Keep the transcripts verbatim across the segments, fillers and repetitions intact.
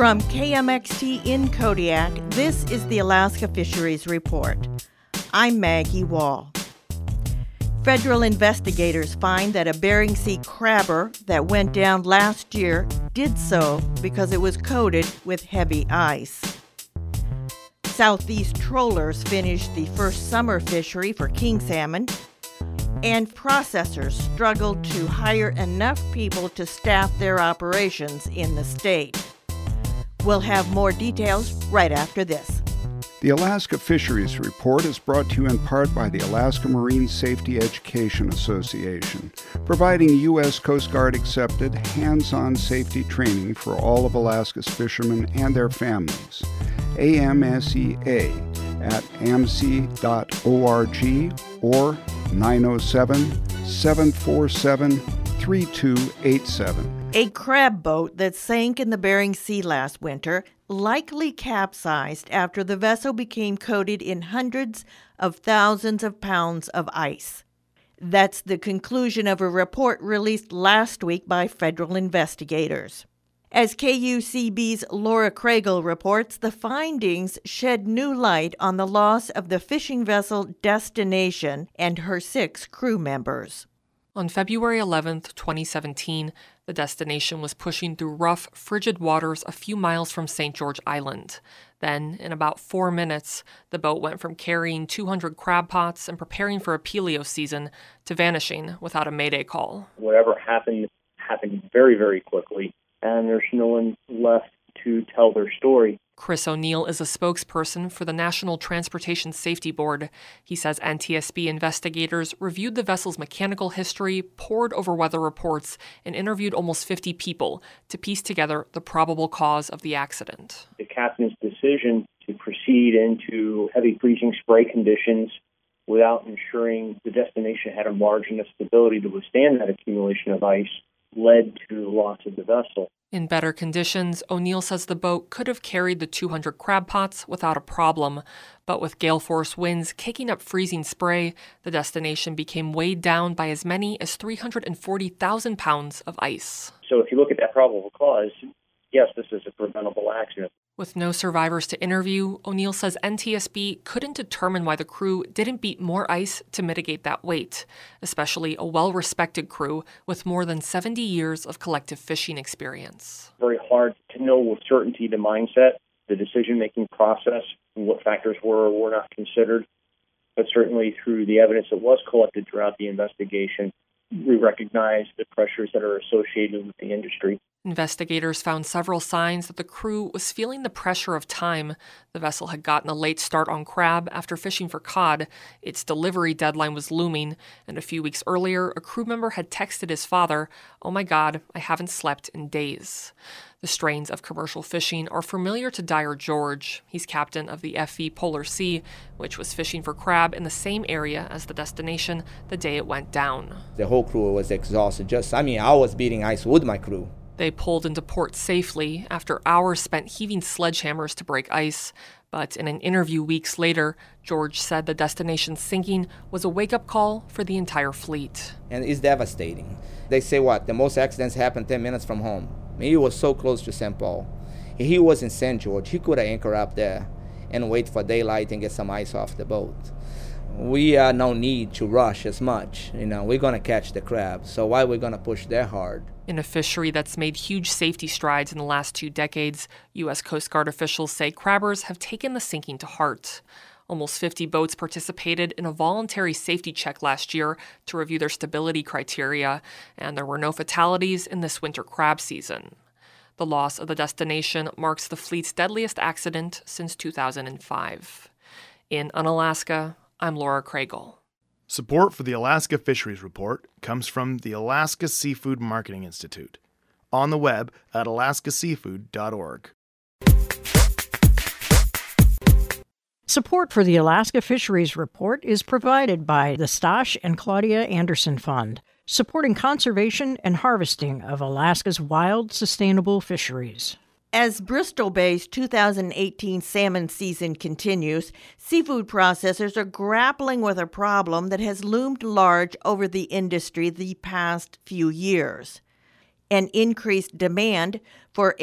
From K M X T in Kodiak, this is the Alaska Fisheries Report. I'm Maggie Wall. Federal investigators find that a Bering Sea crabber that went down last year did so because it was coated with heavy ice. Southeast trollers finished the first summer fishery for king salmon, and processors struggled to hire enough people to staff their operations in the state. We'll have more details right after this. The Alaska Fisheries Report is brought to you in part by the Alaska Marine Safety Education Association, providing U S Coast Guard accepted hands-on safety training for all of Alaska's fishermen and their families. A M S E A at A M S E dot org or nine oh seven, seven four seven, three two eight seven. A crab boat that sank in the Bering Sea last winter likely capsized after the vessel became coated in hundreds of thousands of pounds of ice. That's the conclusion of a report released last week by federal investigators. As K U C B's Laura Craigle reports, the findings shed new light on the loss of the fishing vessel Destination and her six crew members. On February eleventh, twenty seventeen, the Destination was pushing through rough, frigid waters a few miles from Saint George Island. Then, in about four minutes, the boat went from carrying two hundred crab pots and preparing for a peleo season to vanishing without a mayday call. Whatever happened, happened very, very quickly, and there's no one left to tell their story. Chris O'Neill is a spokesperson for the National Transportation Safety Board. He says N T S B investigators reviewed the vessel's mechanical history, pored over weather reports, and interviewed almost fifty people to piece together the probable cause of the accident. The captain's decision to proceed into heavy freezing spray conditions without ensuring the Destination had a margin of stability to withstand that accumulation of ice led to the loss of the vessel. In better conditions, O'Neill says the boat could have carried the two hundred crab pots without a problem. But with gale force winds kicking up freezing spray, the Destination became weighed down by as many as three hundred forty thousand pounds of ice. So if you look at that probable cause, yes, this is a preventable accident. With no survivors to interview, O'Neill says N T S B couldn't determine why the crew didn't beat more ice to mitigate that weight, especially a well-respected crew with more than seventy years of collective fishing experience. Very hard to know with certainty the mindset, the decision-making process, and what factors were or were not considered. But certainly through the evidence that was collected throughout the investigation, we recognize the pressures that are associated with the industry. Investigators found several signs that the crew was feeling the pressure of time. The vessel had gotten a late start on crab after fishing for cod. Its delivery deadline was looming, and a few weeks earlier, a crew member had texted his father, "Oh my God, I haven't slept in days." The strains of commercial fishing are familiar to Dyer George. He's captain of the F V Polar Sea, which was fishing for crab in the same area as the Destination the day it went down. The whole crew was exhausted. Just, I mean, I was beating ice with my crew. They pulled into port safely after hours spent heaving sledgehammers to break ice. But in an interview weeks later, George said the Destination sinking was a wake-up call for the entire fleet. And it's devastating. They say what? The most accidents happen ten minutes from home. I mean, he was so close to Saint Paul. If he was in Saint George, he could have anchored up there and wait for daylight and get some ice off the boat. We have no need to rush as much. You know, we're going to catch the crab, so why are we going to push that hard? In a fishery that's made huge safety strides in the last two decades, U S Coast Guard officials say crabbers have taken the sinking to heart. Almost fifty boats participated in a voluntary safety check last year to review their stability criteria, and there were no fatalities in this winter crab season. The loss of the Destination marks the fleet's deadliest accident since two thousand five. In Unalaska, I'm Laura Craigle. Support for the Alaska Fisheries Report comes from the Alaska Seafood Marketing Institute, on the web at alaska seafood dot org. Support for the Alaska Fisheries Report is provided by the Stosh and Claudia Anderson Fund, supporting conservation and harvesting of Alaska's wild, sustainable fisheries. As Bristol Bay's two thousand eighteen salmon season continues, seafood processors are grappling with a problem that has loomed large over the industry the past few years. An increased demand for H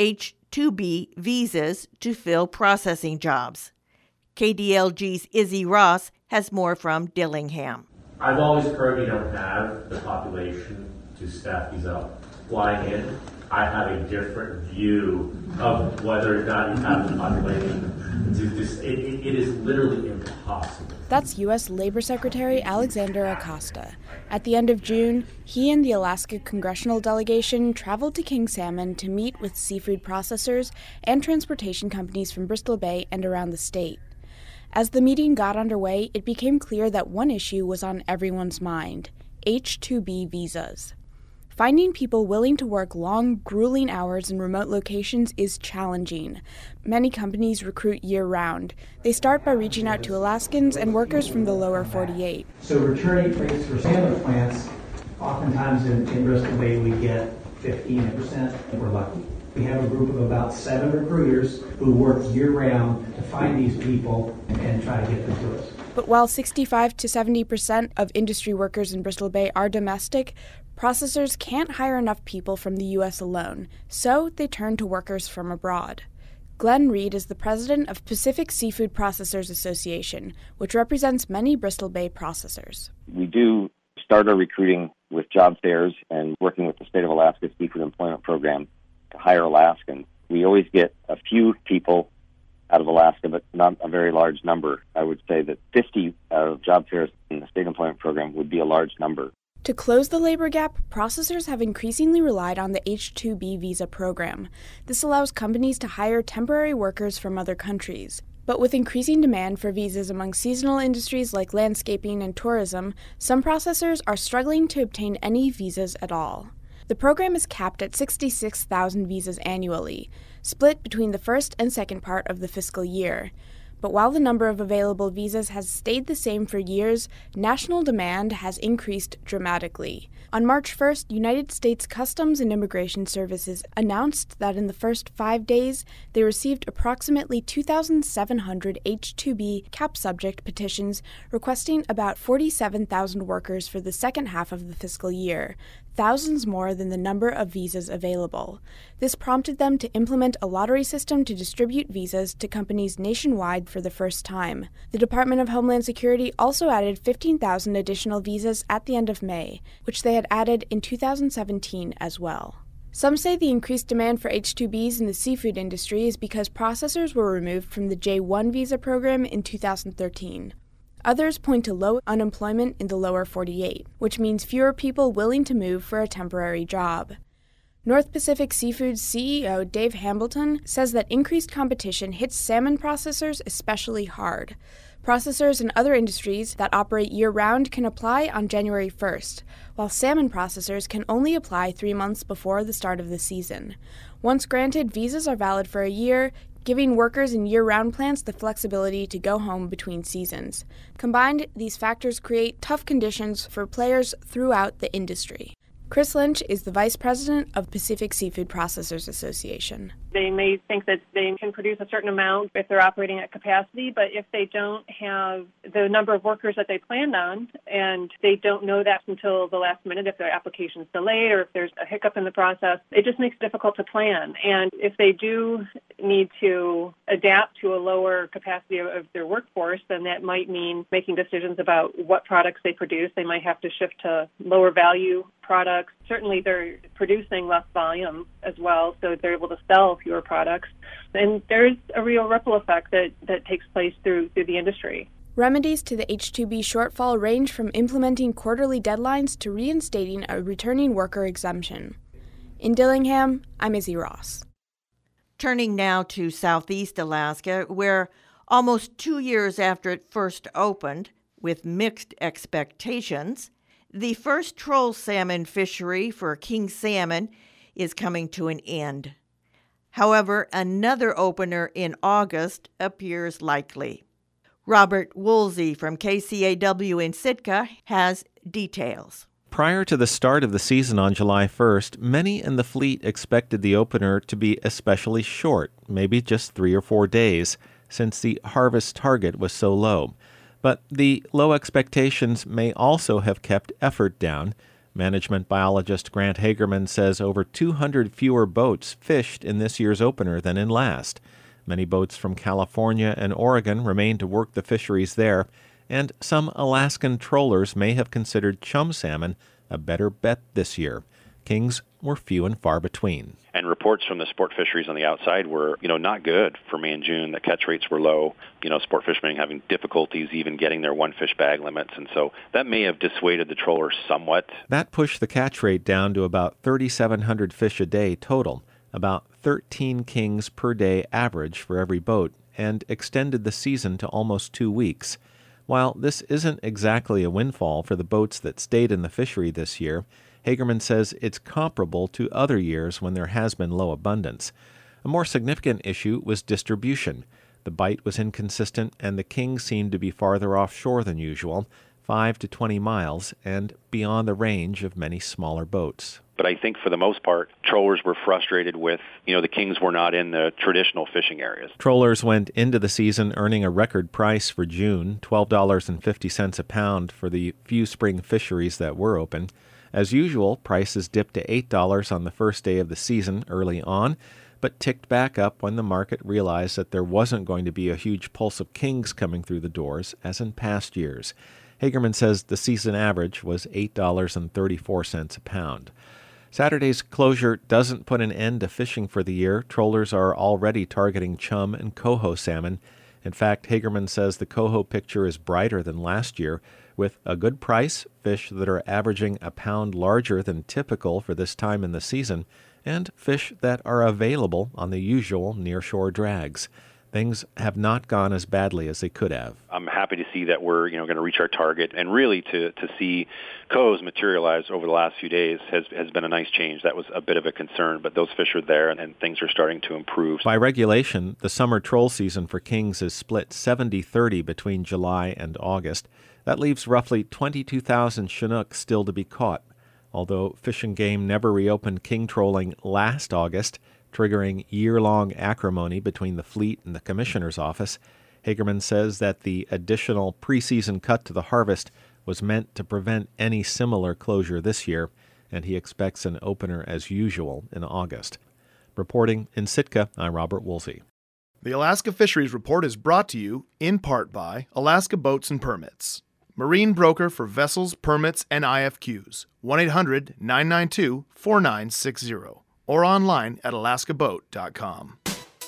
two B visas to fill processing jobs. K D L G's Izzy Ross has more from Dillingham. I've always heard we don't have the population to staff these up. Flying in, I have a different view of whether or not you have the population to just, it, it, it is literally impossible. That's U S Labor Secretary Alexander Acosta. At the end of June, he and the Alaska congressional delegation traveled to King Salmon to meet with seafood processors and transportation companies from Bristol Bay and around the state. As the meeting got underway, it became clear that one issue was on everyone's mind: H two B visas. Finding people willing to work long, grueling hours in remote locations is challenging. Many companies recruit year-round. They start by reaching out to Alaskans and workers from the lower forty-eight. So returning rates for salmon plants, oftentimes in, in Bristol Bay we get fifteen percent, and we're lucky. We have a group of about seven recruiters who work year-round to find these people and try to get them to us. But while sixty-five to seventy percent of industry workers in Bristol Bay are domestic, processors can't hire enough people from the U S alone, so they turn to workers from abroad. Glenn Reed is the president of Pacific Seafood Processors Association, which represents many Bristol Bay processors. We do start our recruiting with job fairs and working with the State of Alaska Seafood Employment Program to hire Alaskans. We always get a few people out of Alaska, but not a very large number. I would say that fifty uh, job fairs in the State Employment Program would be a large number. To close the labor gap, processors have increasingly relied on the H two B visa program. This allows companies to hire temporary workers from other countries. But with increasing demand for visas among seasonal industries like landscaping and tourism, some processors are struggling to obtain any visas at all. The program is capped at sixty-six thousand visas annually, split between the first and second part of the fiscal year. But while the number of available visas has stayed the same for years, national demand has increased dramatically. On March first, United States Customs and Immigration Services announced that in the first five days, they received approximately two thousand seven hundred H two B cap subject petitions requesting about forty-seven thousand workers for the second half of the fiscal year, thousands more than the number of visas available. This prompted them to implement a lottery system to distribute visas to companies nationwide for the first time. The Department of Homeland Security also added fifteen thousand additional visas at the end of May, which they had added in two thousand seventeen as well. Some say the increased demand for H two Bs in the seafood industry is because processors were removed from the J one visa program in two thousand thirteen. Others point to low unemployment in the lower forty-eight, which means fewer people willing to move for a temporary job. North Pacific Seafood's C E O Dave Hambleton says that increased competition hits salmon processors especially hard. Processors in other industries that operate year-round can apply on January first, while salmon processors can only apply three months before the start of the season. Once granted, visas are valid for a year, giving workers in year-round plants the flexibility to go home between seasons. Combined, these factors create tough conditions for players throughout the industry. Chris Lynch is the vice president of Pacific Seafood Processors Association. They may think that they can produce a certain amount if they're operating at capacity, but if they don't have the number of workers that they planned on, and they don't know that until the last minute, if their application's delayed or if there's a hiccup in the process, it just makes it difficult to plan. And if they do need to adapt to a lower capacity of their workforce, then that might mean making decisions about what products they produce. They might have to shift to lower value products. Certainly they're producing less volume as well, so they're able to sell fewer products. And there's a real ripple effect that, that takes place through, through the industry. Remedies to the H two B shortfall range from implementing quarterly deadlines to reinstating a returning worker exemption. In Dillingham, I'm Izzy Ross. Turning now to Southeast Alaska, where almost two years after it first opened, with mixed expectations, the first troll salmon fishery for king salmon is coming to an end. However, another opener in August appears likely. Robert Woolsey from K C A W in Sitka has details. Prior to the start of the season on July first, many in the fleet expected the opener to be especially short, maybe just three or four days, since the harvest target was so low. But the low expectations may also have kept effort down. Management biologist Grant Hagerman says over two hundred fewer boats fished in this year's opener than in last. Many boats from California and Oregon remain to work the fisheries there, and some Alaskan trollers may have considered chum salmon a better bet this year. Kings were few and far between. And reports from the sport fisheries on the outside were, you know, not good for May and June. The catch rates were low. You know, sport fishermen having difficulties even getting their one fish bag limits. And so that may have dissuaded the trollers somewhat. That pushed the catch rate down to about thirty-seven hundred fish a day total, about thirteen kings per day average for every boat, and extended the season to almost two weeks. While this isn't exactly a windfall for the boats that stayed in the fishery this year, Hagerman says it's comparable to other years when there has been low abundance. A more significant issue was distribution. The bite was inconsistent, and the kings seemed to be farther offshore than usual, five to twenty miles, and beyond the range of many smaller boats. But I think for the most part, trollers were frustrated with, you know, the kings were not in the traditional fishing areas. Trollers went into the season earning a record price for June, twelve dollars and fifty cents a pound for the few spring fisheries that were open. As usual, prices dipped to eight dollars on the first day of the season early on, but ticked back up when the market realized that there wasn't going to be a huge pulse of kings coming through the doors, as in past years. Hagerman says the season average was eight dollars and thirty-four cents a pound. Saturday's closure doesn't put an end to fishing for the year. Trollers are already targeting chum and coho salmon. In fact, Hagerman says the coho picture is brighter than last year, with a good price, fish that are averaging a pound larger than typical for this time in the season, and fish that are available on the usual nearshore drags. Things have not gone as badly as they could have. I'm happy to see that we're, you know, going to reach our target, and really to, to see cohos materialize over the last few days has, has been a nice change. That was a bit of a concern, but those fish are there, and, and things are starting to improve. By regulation, the summer troll season for kings is split seventy thirty between July and August. That leaves roughly twenty-two thousand Chinook still to be caught. Although Fish and Game never reopened king trolling last August, triggering year-long acrimony between the fleet and the commissioner's office, Hagerman says that the additional preseason cut to the harvest was meant to prevent any similar closure this year, and he expects an opener as usual in August. Reporting in Sitka, I'm Robert Woolsey. The Alaska Fisheries Report is brought to you in part by Alaska Boats and Permits, marine broker for vessels, permits, and I F Qs. one eight hundred nine nine two four nine six zero. Or online at alaska boat dot com.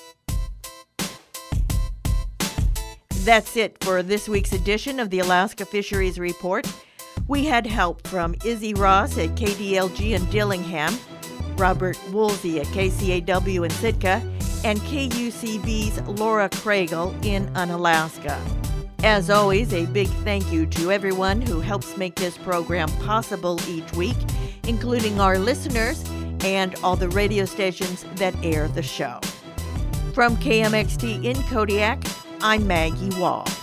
That's it for this week's edition of the Alaska Fisheries Report. We had help from Izzy Ross at K D L G in Dillingham, Robert Woolsey at K C A W in Sitka, and K U C V's Laura Craigle in Unalaska. As always, a big thank you to everyone who helps make this program possible each week, including our listeners and all the radio stations that air the show. From K M X T in Kodiak, I'm Maggie Wall.